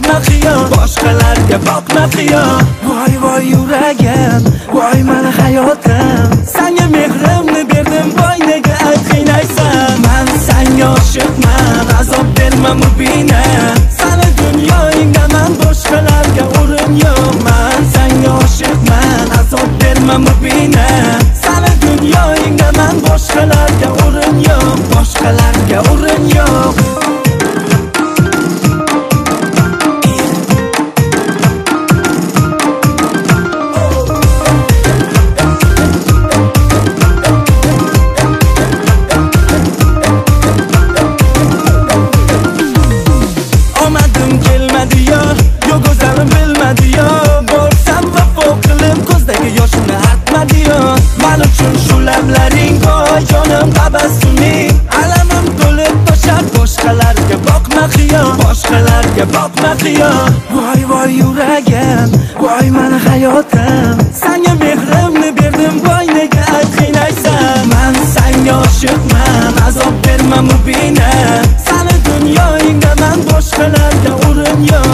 boqma qiyo, boshqalarga boqma qiyo. Voy voy yuragim, voy meni hayotim, senga mehrimni berdim, voy nega qiynaysan? Men senga oshiqman, azob berma mubina, seni dunyoingda men boshqalarga o'rin yo'q. Men senga oshiqman, azob berma mubina, seni dunyoingda men boshqalarga o'rin yo'q, boshqalarga o'rin yo'q. Men uchun shu lablaring boy, jonim tabassuming, alamim to'lib toshar, boshqalarga boqma qiyo, boshqalarga boqma qiyo. Voy voy yuragim, voy meni hayotim, senga mehrimni berdim, voy nega qiynaysan? Men senga oshiqman, azob berma mubina, seni dunyoingda men boshqalarga o'rin yo'q.